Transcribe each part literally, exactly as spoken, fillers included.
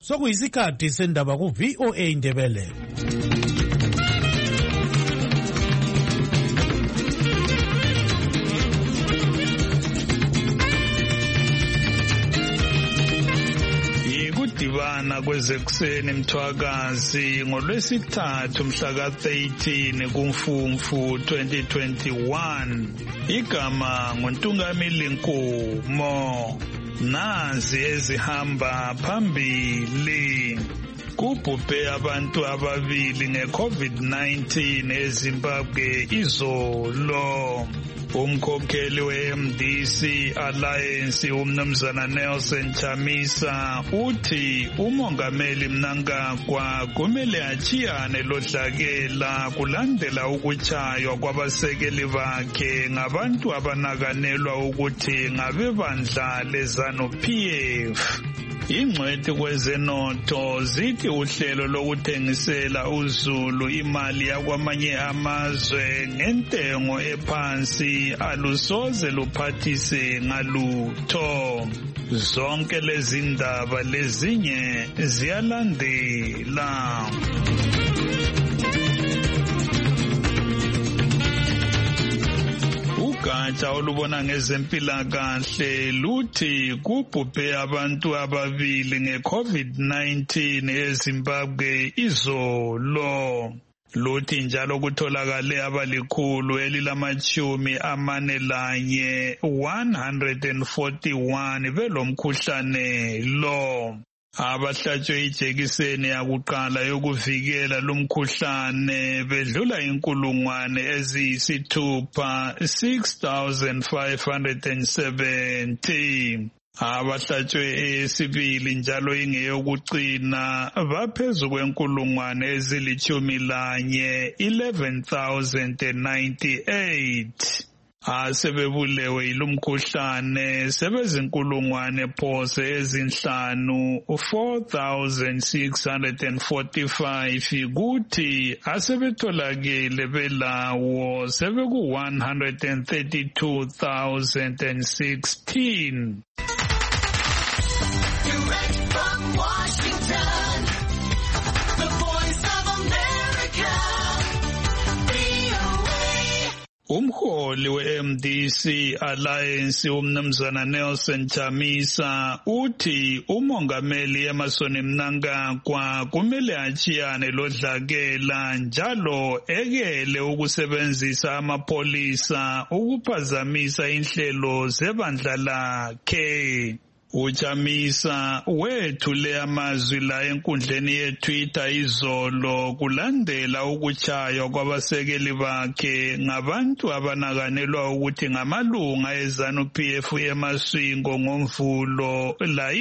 sokuyisikhathi sendaba ku V O A Indebele. Ikudibana kwezekuseni mthwakazi ngolwesithathu mhla ka thirteen kuMfumfu twenty twenty-one. Igama nguNtungamili Nkumo. Nazi ezihamba phambili. Kubhubhe abantu ababili nge-COVID nineteen eZimbabwe izolo. Umkhokheli we-M D C Alliance umnumzana Nelson Chamisa uthi umongameli Mnangagwa kumele achiyane lodlakela kulandela ukuchaywa kwabasekeli bakhe ngabantu abanakanelwa ukuthi ngabebandla leZANU-P F. Ingcwethi kwezenotho zithi uhlelo lokuthengisela uZulu imali yakwamanye amazwe ngentengo ephansi alusoze luphathise ngalutho. Zonke lezi ndaba lezinye ziyalandela. Ugatsha olubona ngezempilakahle luthi kubhubhe abantu ababili nge-COVID nineteen eZimbabwe izolo. Luthi njalo kutholakale abalikhulu elilamachumi amane lanye one hundred forty-one belomkhuhlane lo. Abahlatshwe ijekiseni yakuqala yokuvikela lumkhuhlane bedlula inkulungwane eziyisithupha six thousand five hundred seventy. Abahlatshwe eyesibili njalo ingeyokucina baphezu kwenkulungwane ezilitshumi lanye eleven thousand ninety-eight. Asebebulewe yilumkhuhlane sebezinkulungwane phose ezinhlanu four thousand six hundred forty-five kuthi asebetholakele belawo sebeku one hundred thirty-two thousand sixteen. Direct from Washington, the Voice of America. Umholi we-M D C Alliance umnumzana Nelson Chamisa uthi umongameli Emmerson Mnangagwa kumele achiyane lodlakela njalo ekele ukusebenzisa amapolisa ukuphazamisa inhlelo zebandla lakhe. Uchamisa wethule amazwi la enkundleni yeTwitter izolo kulandela ukuchaywa kwabasekeli bakhe ngabantu abanakanelwa ukuthi ngamalunga eZANU-P F eMasvingo ngoMvulo la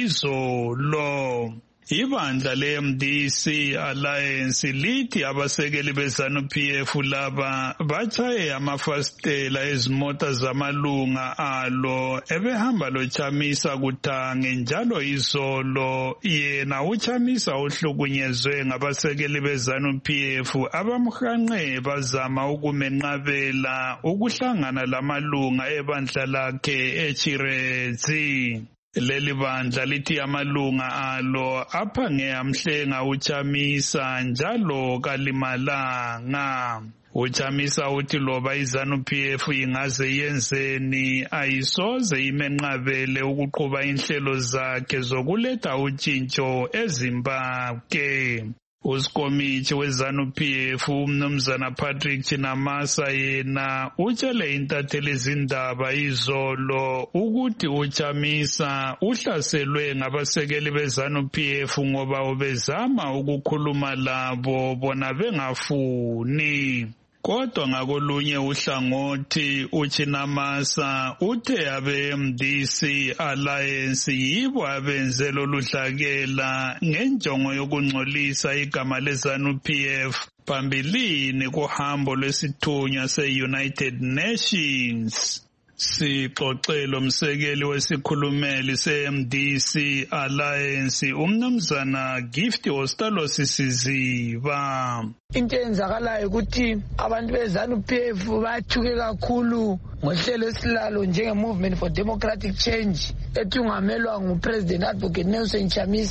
izolo. Ibandla le-M D C Alliance lithi abasekeli beZANU-P F laba bachaye amafastela ezimota zamalunga alo ebehamba loChamisa kuthange njalo izolo yena uChamisa uhlukunyezwe ngabasekeli beZANU-P F abamhanqe bazama ukumenqabela ukuhlangana lamalunga ebandla lakhe eChirezi. Leli bandla lithi amalunga alo aphange amhlenga uChamisa njalo kalimalanga. Uchamisa uthi loba iZANU-P F ingaze yenzeni ayisoze imenqabele ukuqhuba inhlelo zakhe zokuletha utshintsho eZimbabwe. Usikomithi weZANU-P F umnumzana Patrick Chinamasa yena utshele intatheli izindaba izolo ukuthi uChamisa uhlaselwe ngabasekeli beZANU-P F ngoba ubezama ukukhuluma labo bona bengafuni. Kodwa ngakolunye uhlangothi uChinamasa uthe abe-M D C Alliance yibo abenze loludlakela ngenjongo yokungcolisa igama leZANU-P F phambilini kuhambo lwesithunywa se-United Nations. Sixoxele umsekeli wesikhulumeli se-M D C Alliance umnumzana Gift Ostalos Siziba. Into enzakalayo ukuthi abantu beZANU-P F bathuke kakhulu ngohlelo esilalo njenge-Movement for Democratic Change ethungamelwa nguPresident Advocate Nelson Chamisa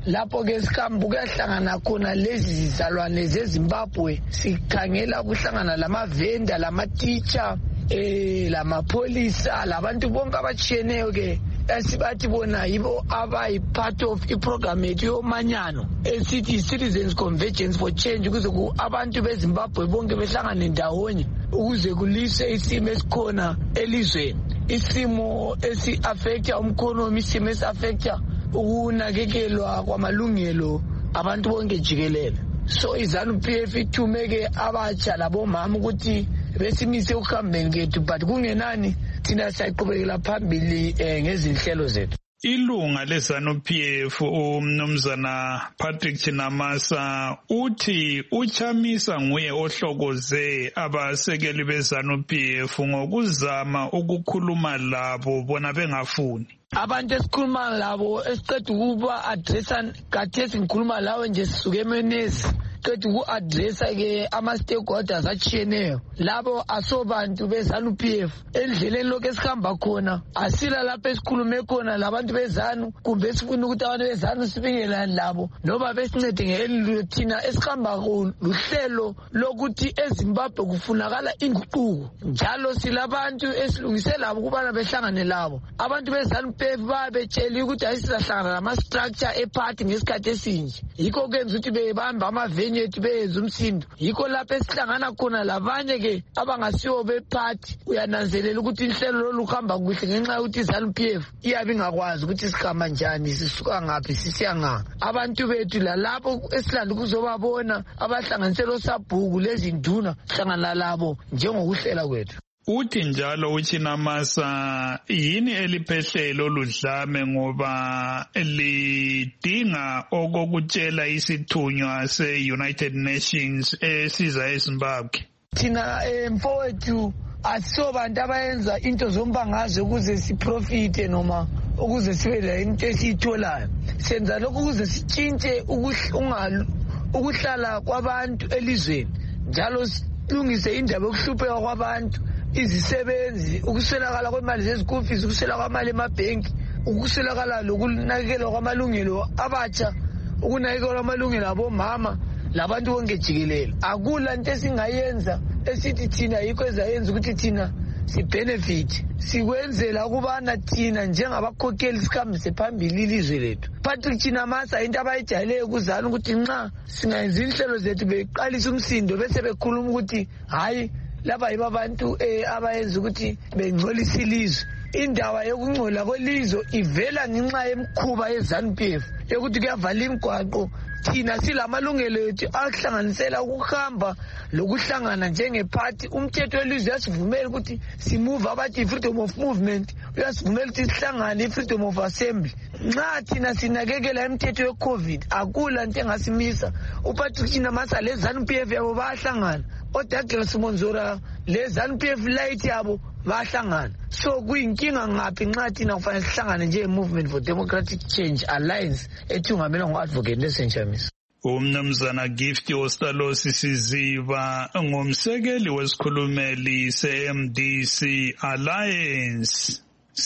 lapho ke sikambu kuyahlangana khona lezi zizalwane zeZimbabwe sikhangela ukuhlangana lamavenda lama-teacher eh lamapholisa labantu bonke abatshiyeneyo ke esibathi bona yibo abayi-part of iprogram yethu yomanyano esithi Citizens Convergence for Change ukuze abantu beZimbabwe bonke behlangane ndawonye ukuze kulise isimo esikhona elizweni, isimo esi-affecta umkhonomi, isimo esi-affecta ukunakekelwa kwamalungelo abantu bonke jikelele. So iZANU-P F ithumeke abatsha labomama ukuthi besimise ukuhambeni kethu, but kungenani thina siyayiqhubekela phambili eh, ngezinhlelo zethu. Ilunga leZANU-P F umnumzana Patrick Chinamasa uthi uChamisa nguye ohlokoze abasekeli beZANU-P F ngokuzama ukukhuluma labo bona bengafuni. Abantu esikhuluma labo esiqeda ukuba addressa kathesi ngikhuluma lawe nje sisuke eMenezi qeda uku-addressa ke ama-stakeholders atshiyeneyo labo asobantu beZANU-P F endleleni lokhu esihamba khona asila lapho esikhulume khona labantu beZANU kumbe sifuna ukuthi abantu beZANU sibingelane labo noma besincede ngelilo thina esihamba luhlelo lokuthi eZimbabwe kufunakala inguquko njalo silabantu esilungise labo ukubana behlangane labo. Abantu beZANU-P F babetshela ukuthi ayisizahlangana lama-structure eparty ngesikhathi esinje yikho kenza ukuthi bebamba amaveni yethu beyenza umsindo, yikho lapho esihlangana khona labanye ke abangasiwo bephathi. Uyananzelela ukuthi inhlelo lolu kuhamba kuhle ngenxa yokuthi iZANU-P F iyabe ingakwazi ukuthi sihamba njani, sisuka ngaphi sisiya ngaphi. Abantu bethu lalapho esilanda ukuzobabona abahlanganiselo sabhuku lezi nduna hlangana labo njengokuhlela kwethu. Uthi njalo uChinamasa yini eliphehlelo ludlame ngoba lidinga okokutshela isithunywa se-United Nations esiza eZimbabwe. Thina mfowethu asisobantu abayenza into zombangazwe ukuze siprofite noma ukuze sibe la into esiyitholayo. Senza lokhu ukuze sitshintshe ukuhlala kwabantu elizweni njalo silungise indaba yokuhlupheka kwabantu, izisebenzi, ukuswelakala kwemali ze-school fees, ukuswelakala kwamali emabhenki, ukuswelakala lokunakekelwa kwamalungelo abatsha, ukunakekelwa kwamalungelo abomama labantu bonke jikelele. Akula nto esingayenza esithi thina yikho ezayenza ukuthi thina si-benefit, sikwenzela ukubana thina njengabakhokheli sikhambise phambili ilizwe lethu. Patrick Chinamasa into abayijayeleyo kuzana ukuthi nxa singayenza inhlelo zethu beqalisa umsindo bese bekhuluma ukuthi hayi laba yibo abantu abayenza ukuthi bengcolisa ilizwe. Indaba yokungcola kwelizwe ivela ngenxa yemkhuba yeZANU-P F yokuthi kuyavala imigwaqo. Thina silamalungelo ethu ahlanganisela ukuhamba lokuhlangana njengephathi. Umthetho welizwe uyasivumela ukuthi simove abathi freedom of movement, uyasivumela ukuthi sihlangane i-freedom of assembly. Nxa thina sinakekela imithetho ye-COVID akula nto engasimisa. uPatrick Chinamasa leZANU-P F yabo bayahlangana, oDouglas Monzora leZANU-P F light yabo bayahlangana. So kuyinkinga ngaphi nxa thina kufanele sihlangane njenge-Movement for Democratic Change Alliance ethungamelwa ngu-Advocate Nelson Chamisa. Umnumzana Gift Ostalosi Siziba ngumsekeli wesikhulumeli se-M D C Alliance.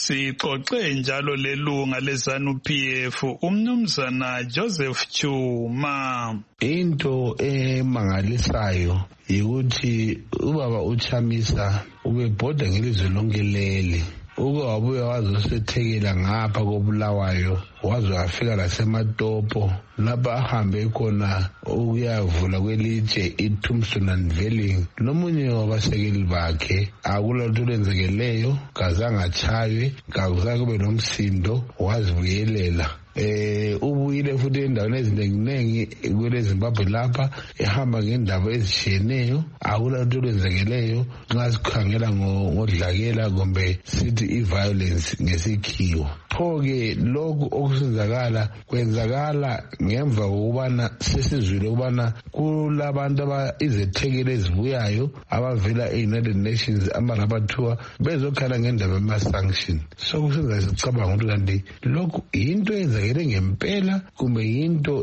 Sixoxe njalo lelunga leZANU-P F umnumzana Joseph Chuma. Into emangalisayo yikuthi ubaba uChamisa ubebhoda ngelizwe lonke leli, uke wabuya wazosethekela ngapha koBulawayo waze wafika laseMatopo lapha ahambe khona ukuyavula kwelitshe iTombstone and Velling. Nomunye wabasekeli bakhe akulalutho lwenzekeleyo, kazange atshaywe, kazange kube nomsindo, wazibuyelela. Eh ubuyile futhi endaweni ezinenginengi kwele Zimbabwe lapha ehamba ngendaba ezishiyeneyo, akulalutho lwenzekeleyo nxa sikhangela ngodlakela kumbe sithi i-violence ngesikhiwo. Pho-ke lokhu okusenzakala kwenzakala ngemva kokubana sesizwile ukubana kulabantu izethekeli ezibuyayo abavela e-United Nations amarapathuwa bezokhala ngendaba yama-sanction. So kusenza sicabanga ukuthi kanti lokhu yinto eyenzakele ngempela kumbe yinto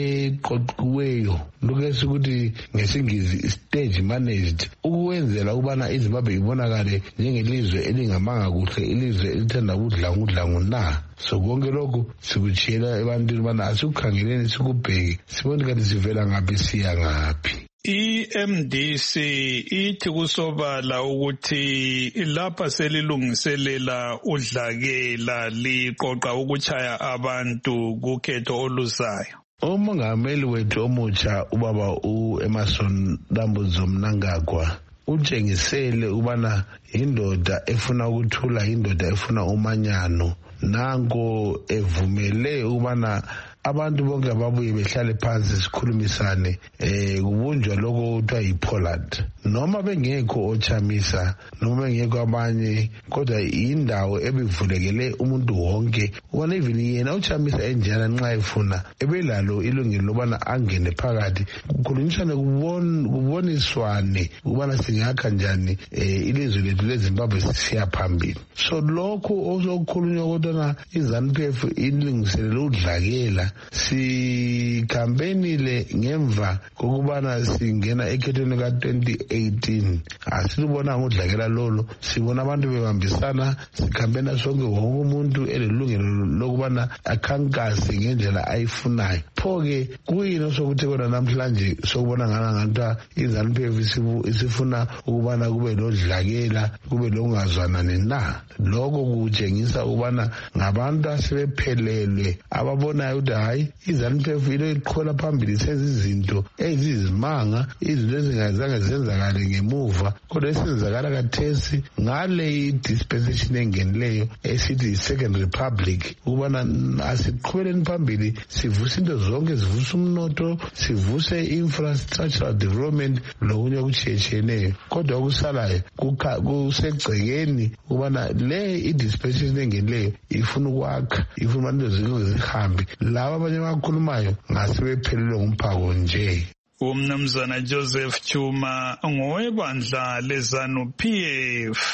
eqoqiweyo, lokesi ukuthi ngesingisi stage managed, ukwenzela ukubana iZimbabwe ibonakale njengelizwe elingamanga kuhle, ilizwe elithanda ukudla ngudla na. So konke lokhu sikutshela ebantwini bana asikukhangeleni sikubheke sibone kanti sivela ngaphi siya ngaphi. I-M D C ithi kusobala ukuthi lapha selilungiselela udlakela liqoqa ukuchaya abantu kukhetho oluzayo. Umongameli wethu omutsha ubaba u-Emmerson Dambudzo Mnangagwa utshengisele ubana indoda efuna ukuthula, indoda efuna umanyano, nanko evumele ubana abantu bonke ababuye behlale phansi sikhulumisane eh kubunjwa lokho kuthiwa yi-Pollard noma bengekho ochamisa noma bengekho abanye kodwa indawo ebivulekele umuntu wonke ubona even yena ochamisa enjana nxa efuna ebelalo ilungelo lobana angene phakathi kukhulunyiswane kuboniswane ubana singakha njani eh ilizwe lethu leZimbabwe sisiya phambili. So lokho osokukhulunywa kodwa iZANU P F ilungiselele udlakela sikhampenile ngemva kokubana singena ekhethweni ka twenty eighteen. Asilibona ngudlakela lolo, sibona abantu bebambisana, sikhampena sonke wonke umuntu elelungelo lokubana akhankase ngendlela ayifunayo. Pho-ke kuyini osokuthi kona namhlanje sokubona ngana ngathiwa iZANU P F isifuna ukubana kube lodlakela, kube lokungazwanani na. Lokho kutshengisa ukubana ngabantu asebephelelwe ababonayo ukuthi hayi iZANU P F ile iqhola phambili senza izinto ezizimanga, izinto ezingazange zenzakale ngemuva kodwa esenzakala kathesi ngale i-dispensation engenileyo esithi Second Republic ukubana asiqhubeleni phambili sivuse into zonke, sivuse umnotho, sivuse infrastructural development lokunye okutshiyeneyo kodwa okusalayo kusegcekeni ukubana le i-dispensation engenileyo ifuna ukwakha, ifuna into zinto zihambe. Laba abanye abakhulumayo ngasebephelelwe ngumphako nje. Umnumzana Joseph Chuma ngowebandla leZANU P F.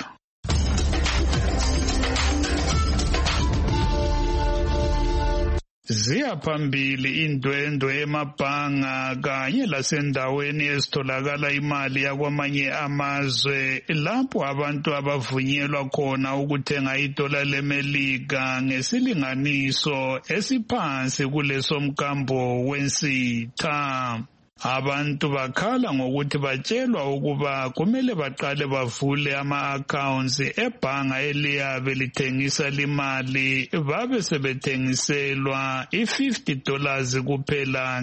Ziyaphambili indwendwe emabhanga kanye lasendaweni ezitholakala imali yakwamanye amazwe lapho abantu abavunyelwa khona ukuthenga idola leMelika ngesilinganiso esiphansi kuleso mkambo wensitha. Abantu bakhala ngokuthi batshelwa ukuba kumele baqale bavule ama-accounts ebhanga eliyabe lithengisa limali babe sebethengiselwa i-fifty dollars kuphela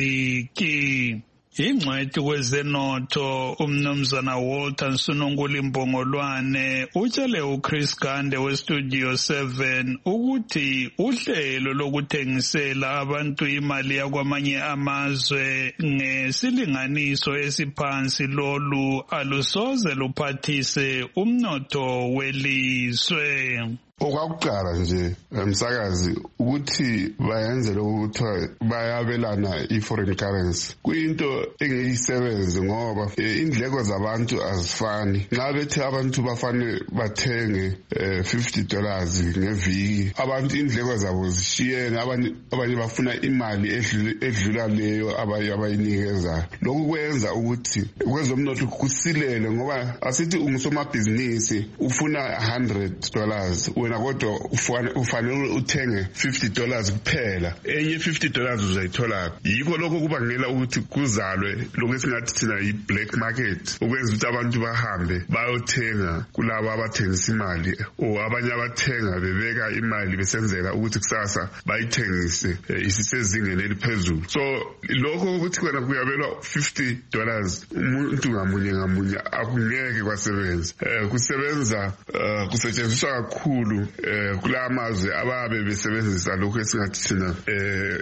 ngeviki. Ingcwethi kwezenotho umnumzana Walter Nsununguli Mbongolwane utshele uChris Gande weStudio seven ukuthi uhlelo lokuthengisela abantu imali yakwamanye amazwe ngesilinganiso esiphansi lolu alusoze luphathise umnotho welizwe. Okwakuqala nje umsakazi ukuthi bayenze lokuthiwa bayabelana i-foreign currency kuyinto engeyisebenze ngoba indleko zabantu azifani. Nxa bethi abantu bafane bathenge fifty dollars ngeviki, abantu indleko zabo zishiyene, abanye bafuna imali edlula leyo abayinikezayo. Lokhu kwenza ukuthi kwezomnotho kusilele ngoba asithi ungusomabhizinisi ufuna one hundred dollars wena kodwa ufanele uthenge fifty dollars kuphela, enye fifty dollars uzayithola. Yikho lokho kubangela ukuthi kuzalwe lokho esingathi thina yi-black market, ukwenza ukuthi abantu bahambe bayothenga kulabo abathengisa imali o abanye abathenga bebeka imali besenzela ukuthi kusasa bayithengise isisezingeni eliphezulu. So lokho ukuthi kwena kuyabelwa fifty dollars umuntu ngamunye ngamunye akungeke kwasebenza. Kusebenza kusetshenziswa kakhulu eh kulamazwe ababe besebenzisa lokho esingathi thina eh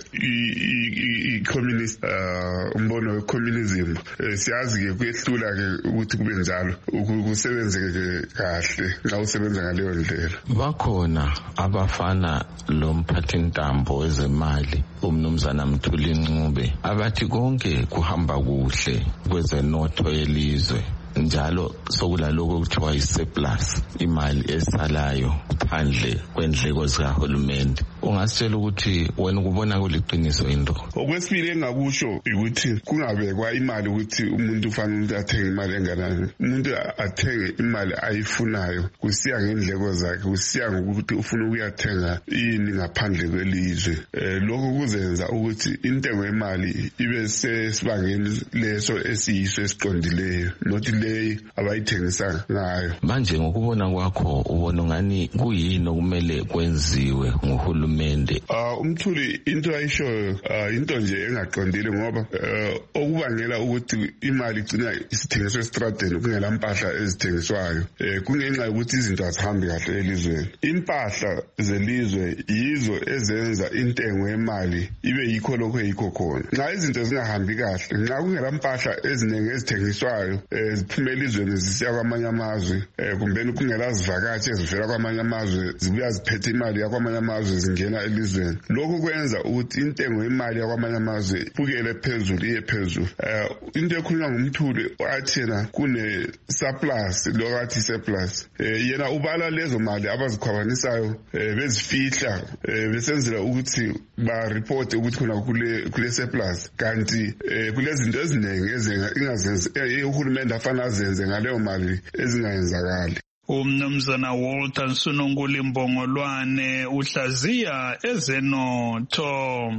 i-communist umbono we-communism. Siyazi ke kuyehlula ke ukuthi kube njalo kusebenzeke kahle xa usebenza ngaleyo ndlela. Bakhona abafana lo mphathintambo wezemali umnumzana Mthuli Ncube abathi konke kuhamba kuhle kwezenotho yelizwe njalo sokulaloko kuthiwa yi-surplus, imali esalayo phandle kwendleko zikahulumende. ungasitshela ukuthi wena ukubona kuliqiniso into. Okwesibili engakusho ukuthi kungabekwa imali ukuthi umuntu ufanele ukuthi athenge imali enganani. Umuntu athenge imali ayifunayo kusiya ngendleko zakhe, kusiya ngokuthi ufuna ukuyathenga ini ngaphandle kwelizwe. Eh lokho kuzenza ukuthi intengo yemali ibe sesibangeni leso esiyiso esiqondileyo, nothi le abayithengisa ngayo. Manje ngokubona kwakho ubona ngani kuyini okumele kwenziwe nguhulumende? Ah umthuli into ayisho into nje engaqondile ngoba okubangela ukuthi imali igcina isithengiswa estradeni kungela impahla ezithengiswayo eh kungenxa yokuthi izinto azihambi kahle elizweni. Impahla zelizwe yizo ezenza intengo yemali ibe yikho lokho yikho khona. Nxa izinto zingahambi kahle, nxa kungela impahla eziningi ezithengiswayo eziphuma elizweni zisiya kwamanye amazwe eh kumbe kungela zivakashi ezivela kwamanye amazwe zibuya ziphethe imali yakwamanye amazwe zingena elizweni. Lokho kwenza ukuthi intengo yemali yakwamanye amazwe iphukele phezulu iye phezulu. Eh into ekhulunywa ngumthuli wathi yena kune surplus lokathi surplus. Eh yena ubala lezo mali abazikhwabanisayo bezifihla besenzela ukuthi ba report ukuthi khona kule kule surplus, kanti kulezi zinto eziningi ezenga ingazenze uhulumende afana azenze ngaleyo mali ezingayenzakali. Umnumzana Walter Nsununguli Mbongolwane uhlaziya ezenotho.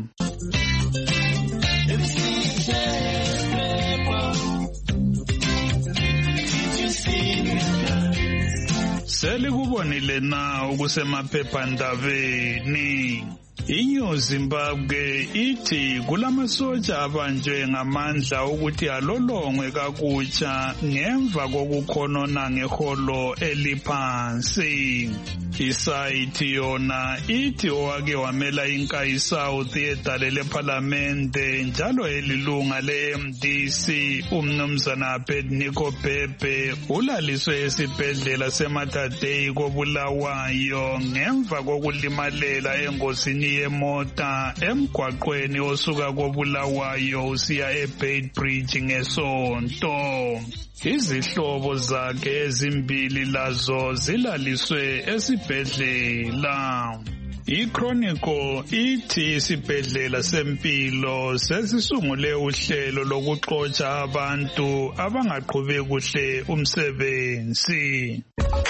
Selikubonile na ukusemaphephandabeni. Inyo Zimbabwe ithi kulamasotsha abanjwe ngamandla ukuthi alolongwe kakutsha ngemva kokukhonona ngeholo eliphansi. Isayithi yona ithi owake wamela inkayi South yedale lephalamende njalo elilunga le-M D C umnumzana Abednego Bhebhe ulaliswe esibhedlela seMatadei koBulawayo ngemva kokulimalela engozini yemota emgwaqweni osuka koBulawayo usiya eBeitbridge ngeSonto. Izihlobo zakhe ezimbili lazo zilaliswe esibhedlela. iChronicle ithi isibhedlela sempilo sesisungule uhlelo lokuxotsha abantu abangaqhubeki kuhle umsebenzi.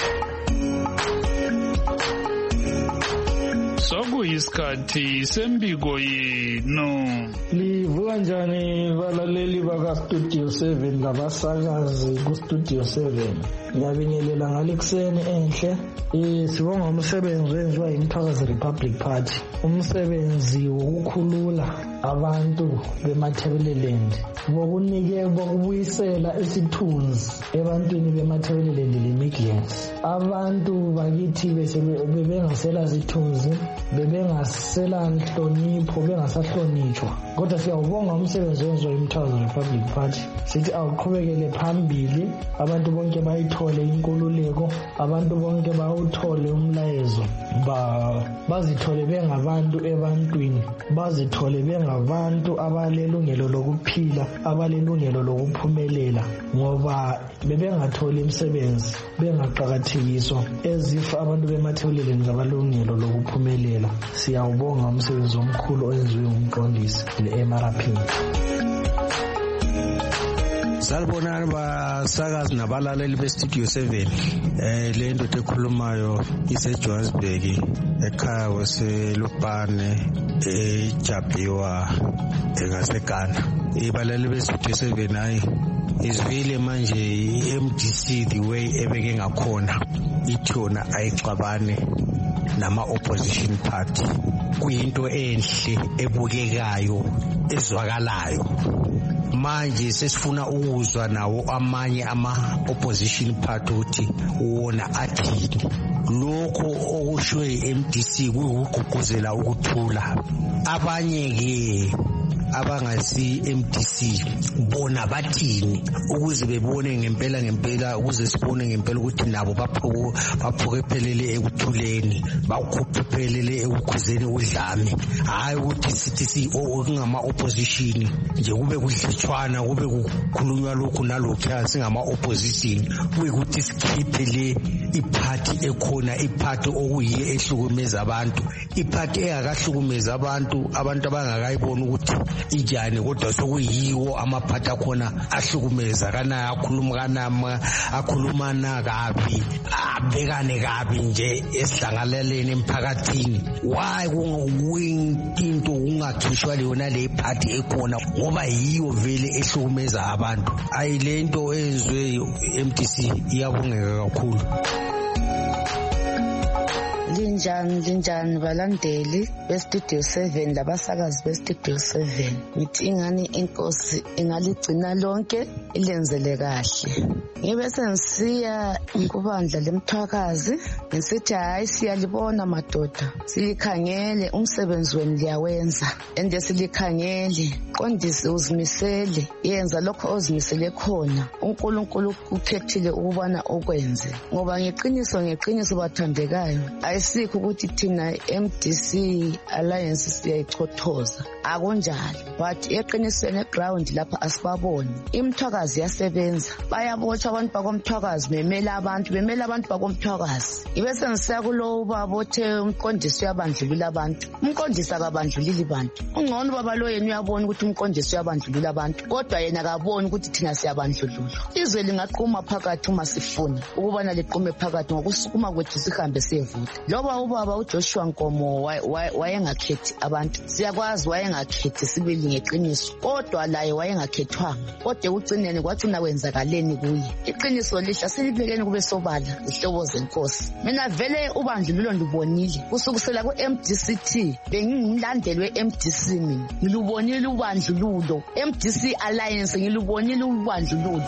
Sokuyisikhathi sembiko yenu. Livuka njani balaleli baka Studio seven labasakazi ku Studio seven. Ngiyabingelela ngalekuseni enhle. Eh sibonga umsebenzi wenziwa yiMthakazi Republic Party. Umsebenzi wokukhulula abantu beMathebeleland. Bokunike bokubuyisela isithunzi ebantwini beMathebeleland leMidlands. Abantu bakithi bebengasela isithunzi, bebengasela inhlonipho, bengasahlonitshwa. Kodwa siyawubonga umsebenzi wenziwa yiMthakazi Republic Party. Sithi awuqhubekele phambili, abantu bonke bayithole inkululeko, abantu bonke bawuthole umlayezo, ba bazithole bengabantu ebantwini, bazithole bengabantu abalelungelo lokuphila, abalelungelo lokuphumelela, ngoba bebengatholi imisebenzi, bengaqhakathekiswa ezifa abantu beMathebeleland ngabalungelo lokuphumelela. Siyawubonga umsebenzi omkhulu owenziwe ngumqondisi le-M R P. Salibonani basakazi nabalaleli be-Studio seven. Eh le nto ekhulumayo ise-Johannesburg ekhaya waseLupane eJabiwa engaseGhana. Ibalali be-Studio seven hayi isivile manje i-M D C the way ebeke ngakhona ithi yona ayixabane nama-opposition party. Kuyinto enhle ebukekayo ezwakalayo. Manje sesifuna ukuzwa nawo amanye ama-opposition party ukuthi wona athini. Lokho okushwe i-M D C kuyukugqugquzela ukuthula. Abanye-ke abangasi M D C bona bathini ukuze bebone ngempela ngempela ukuze sibone ngempela ukuthi nabo baphuko baphokephelele ekuthuleni bakhuphelele ekukhuzeni udlame. Hayi ukuthi sithi si okungama opposition nje kube kudlitshwana kube kukhulunywa lokhu nalokho singama opposition kube ukuthi sikhiphe le iparty ekho ikhona iphathi okuyiyo ehlukumeza abantu, iphathi engakahlukumeza abantu abantu abangakayibona ukuthi injani, kodwa sokuyiwo amaphathi akhona ahlukumeza kana akhuluma kana akhulumana kabi, abekane kabi nje esidlangalaleni emphakathini. Why kungawinto ungakhishwa leyona le phathi ekhona ngoba yiyo vele ehlukumeza abantu. Ayilento ezwe M D C iyabongeka kakhulu. Linjani linjani balandeli bestudio seven labasakazi bestudio seven. Ngithi ingani inkosi ingaligcina lonke ilenzele kahle. Ngibe sengisiya kubandla lemthwakazi ngisithi hayi siyalibona madoda, silikhangele umsebenzi wenu liyawenza ende silikhangele qondisi uzimisele yenza lokho ozimisele khona. uNkulunkulu ukhethile ukubana okwenze ngoba ngeqiniso ngeqiniso bathandekayo ayisikho ukuthi thina M D C Alliance siyayichothoza, akunjalo, but eqinisweni eground lapha asibaboni. Imthwakazi yasebenza, bayabotsha abantu bakomthwakazi bemela abantu bemela abantu bakomthwakazi. Ibese ngisiya kulo ubaba othe umqondisi uyabandlulula abantu. Umqondisi akabandlulili abantu. Ungcono baba lo yena uyabona ukuthi umqondisi uyabandlulula abantu, kodwa yena akaboni ukuthi thina siyabandlulula. Izwe lingaqhuma phakathi uma sifuna ukubana liqume phakathi ngokusukuma kwethu sihambe siyevuka. Loba ubaba uJoshua Nkomo wayengakhethi abantu, siyakwazi wayengakhethi sibili ngeqiniso, kodwa laye wayengakhethwanga, kodwa ugcinene kwathi unawenzakaleni kuye. Iqiniso lihla silibekeni kube sobala ihlobo zenkosi. Mina vele ubandlululo ndibonile kusukusela ku M D C T, bengingumlandeli we M D C mina, ngilubonile ubandlululo. M D C Alliance ngilubonile ubandlululo.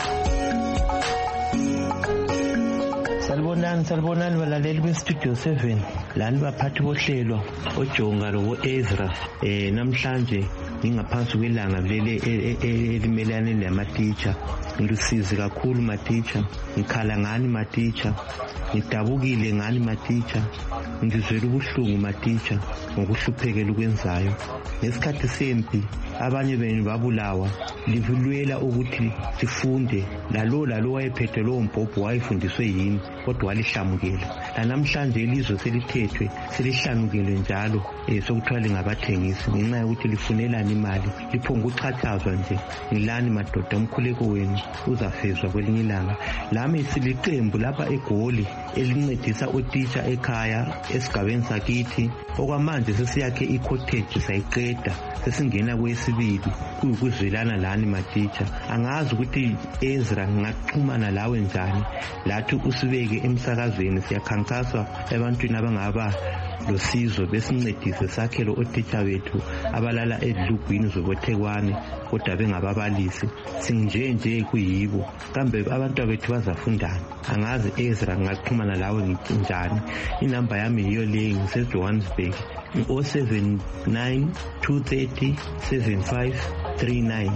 Salibonani salibonani balaleli bestudio seven, lani baphathi bohlelo oJonga lo Ezra. Eh namhlanje ngingaphansi kwelanga vele elimelane namatitsha. Ngilusizi kakhulu matitsha, ngikhala ngani matitsha, ngidabukile ngani matitsha, ngizwela ubuhlungu matitsha ngokuhluphekela ukwenzayo. Ngesikhathi sempi abanye benu babulawa, livulwela ukuthi sifunde. Lalo lalo wayephethe lo mbhobho wayefundiswe yini, kodwa walihlamukela. Namhlanje ilizwe selithethwe selihlanukele njalo eh sokuthiwa lingabathengisi ngenxa yokuthi lifunelana imali, liphonga uchathazwa nje. Ngilani madoda, umkhuleko wenu uzafezwa kwelinye ilanga. Lami siliqembu lapha eGoli elincedisa otitsha ekhaya esigabeni sakithi. Okwamanje sesiyakhe i-cottage sayiqeda, sesingena kwesibili kuyikuzwelana lani matitsha. Angazi ukuthi Ezra ngaxhumana lawe njani, lathi usibeke emsakazweni siyakhankaswa ebantwini abangaba losizo besincedise sakhelo otitsha bethu abalala edlugwini zobothekwane kodwa bengababalisi. Sinje nje kuyibo, kambe abantu bethu bazafundana. Angazi Ezra ngaxhumana lawe njani. Inamba yami yiyo le, ngiseJohannesburg zero seven nine two three zero seven five three nine.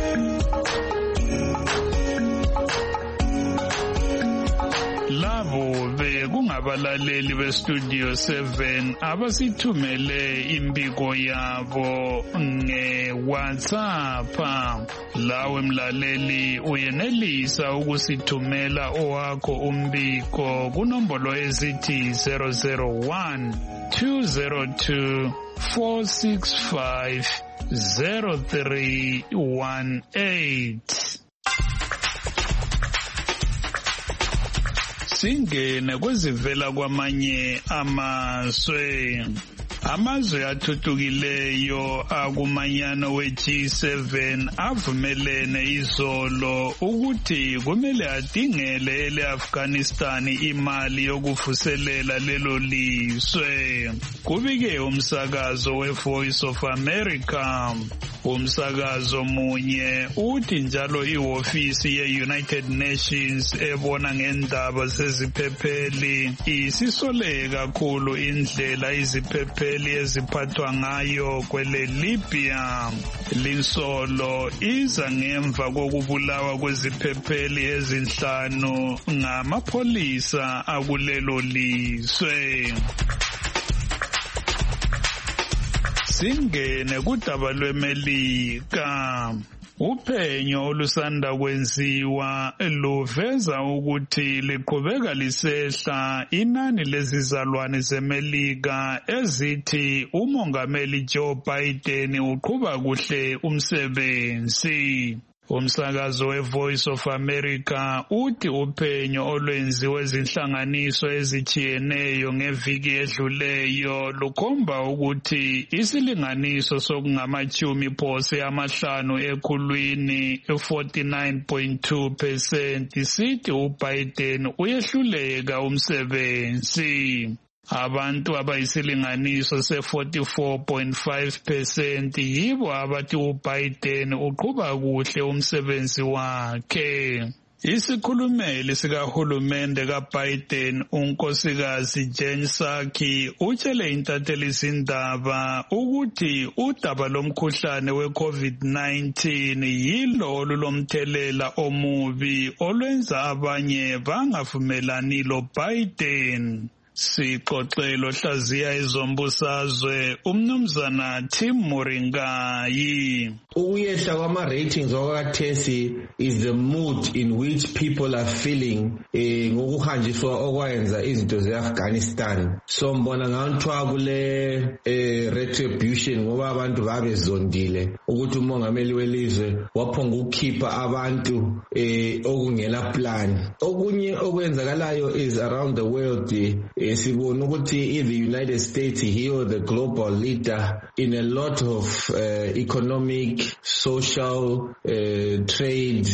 Labo bekungabalaleli bestudio seven abasithumele imbiko yabo nge-WhatsApp. Lawe mlaleli uyenelisa ukusithumela owakho umbiko kunombolo ezithi zero zero one two zero two four six five zero three one eight. Singene kwezivela kwamanye amazwe. Amazwe athuthukileyo akumanyano we G seven avumelene izolo ukuthi kumele adingele ele-Afghanistan imali yokuvuselela lelo lizwe. Kubike umsakazo we-Voice of America. Umsakazo munye uthi njalo ihofisi ye-United Nations ebona ngendaba zeziphepheli isisole kakhulu indlela iziphepheli eziphathwa ngayo kwele Libya. Linsolo iza ngemva kokubulawa kweziphepheli ezinhlanu ngamapholisa akulelo lizwe. Singene kudaba lweMelika. Uphenyo olusanda kwenziwa luveza ukuthi liqhubeka lisehla inani lezizalwane zeMelika ezithi umongameli Joe Biden uqhuba kuhle umsebenzi. Umsakazo weVoice of America uthi uphenyo olwenziwe ezinhlanganiso ezithiyeneyo ngeviki edluleyo lukhomba ukuthi isilinganiso sokungamachumi phose amahlanu ekhulwini forty-nine point two percent sithi uBiden uyehluleka umsebenzi. Abantu abayisilinganiso se forty-four point five percent yibo abathi uBiden uqhuba kuhle umsebenzi wakhe. Isikhulumeli sikahulumende kaBiden unkosikazi Jen Psaki utshele intatheli izindaba ukuthi udaba lomkhuhlane we-COVID nineteen yilo olulomthelela omubi olwenza abanye bangavumelani loBiden. Sixoxelo hlaziya ezombusazwe umnumzana Tim Moringayi. Ukuyehla kwama ratings wakwathesi is the mood in which people are feeling eh ngokuhanjiswa okwayenza izinto zeAfghanistan. So mbona nganthiwa kule eh retribution ngoba abantu babezondile ukuthi umongameli welizwe waphonga ukukhipha abantu eh okungela plan. Okunye okwenzakalayo is around the world eh, sibona ukuthi the United States here the global leader in a lot of uh, economic, social, uh, trade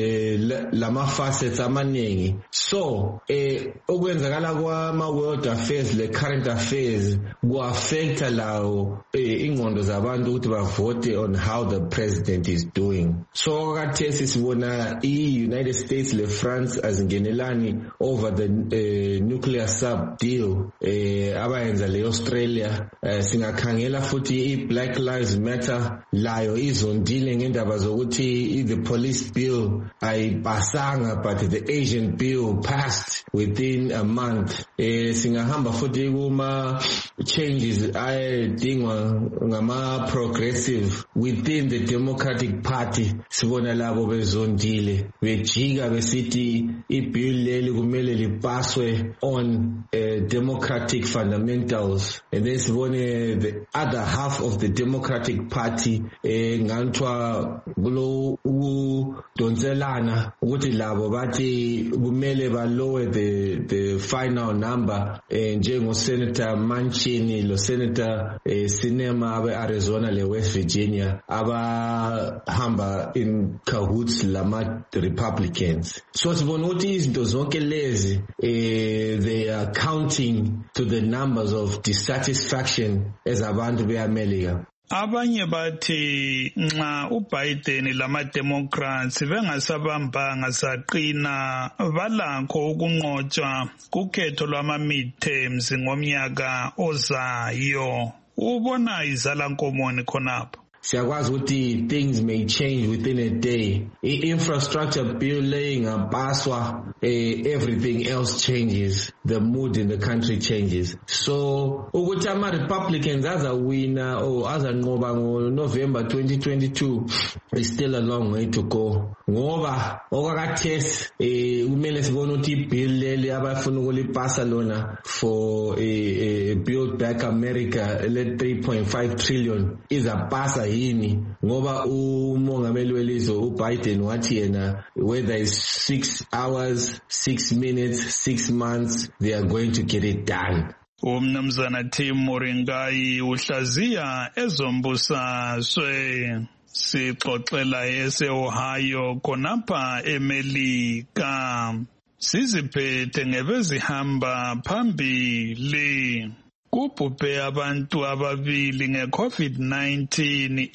uh, lama facets amaningi. So eh okwenzakala kwama world affairs le current affairs kuaffecta lawo ingqondo zabantu ukuthi bavote on how the president is doing. So kathesi sibona i-United States le France azingenelani over the uh, nuclear sub deal eh abayenza le Australia. eh, singakhangela futhi i-Black Lives Matter layo izondile ngendaba zokuthi the police bill ayipasanga but the Asian bill passed within a month. eh singahamba futhi kuma changes ayedingwa ngama progressive within the Democratic Party. Sibona labo bezondile bejika besithi i-bill leli kumele lipaswe on uh, democratic fundamentals, and then sibone the other half of the Democratic Party eh nganthiwa kulo udonselana ukuthi labo bathi kumele ba lower the the final number eh njengo Senator Manchin lo Senator eh, Sinema abe Arizona le West Virginia aba hamba in cahoots lama Republicans. So sibona ukuthi izinto zonke lezi eh they are counting to the numbers of dissatisfaction as abantu beAmerica. Abanye bathi nxa uBiden lama Democrats bengasabambanga saqina balakho ukunqotshwa kukhetho lwama midterms ngomnyaka ozayo. Ubona izala nkomoni khonapho. Siyakwazi ukuthi things may change within a day. I-infrastructure bill laying apaswa, eh, everything else changes. The mood in the country changes. So ukuthi ama Republicans azawina or azanqoba ngo November twenty twenty-two is still a long way to go. Ngoba okwakathesi eh kumele sibone ukuthi ibill leli abafuna ukulipasa lona for a, a Build Back America le three point five trillion izapasa yini ngoba umongameli welizwe uBiden wathi yena whether it's six hours, six minutes, six months, they are going to get it done. Umnumzana Tim Moringayi uhlaziya ezombusazwe. Sixoxela ese-Ohio khonapha eMelika. Siziphethe ngebezihamba phambili. Kubhubhe abantu ababili nge-COVID nineteen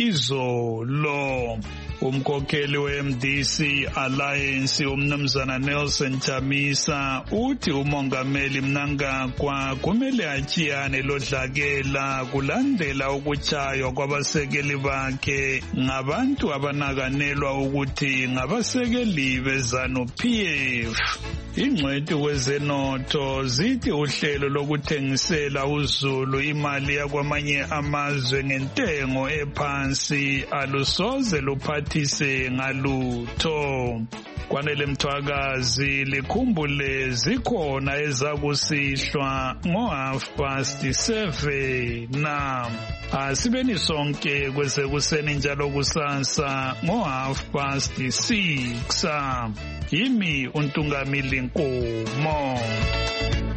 izolo. Umkhokheli we-M D C Alliance umnumzana Nelson Chamisa uthi umongameli Mnangagwa kumele atshiyane lodlakela kulandela ukutshaywa kwabasekeli bakhe ngabantu abanakanelwa ukuthi ngabasekeli beZanu P F. Ingcwethi kwezenotho zithi uhlelo lokuthengisela uZulu imali yakwamanye amazwe ngentengo ephansi alusoze luphathise ngalutho. Kwanele Mthwakazi likhumbule zikhona ezakusihlwa ngo half past seven na asibeni sonke kwesekuseni njalo kusasa ngo half past six. Yimi uNtungamili Nkomo.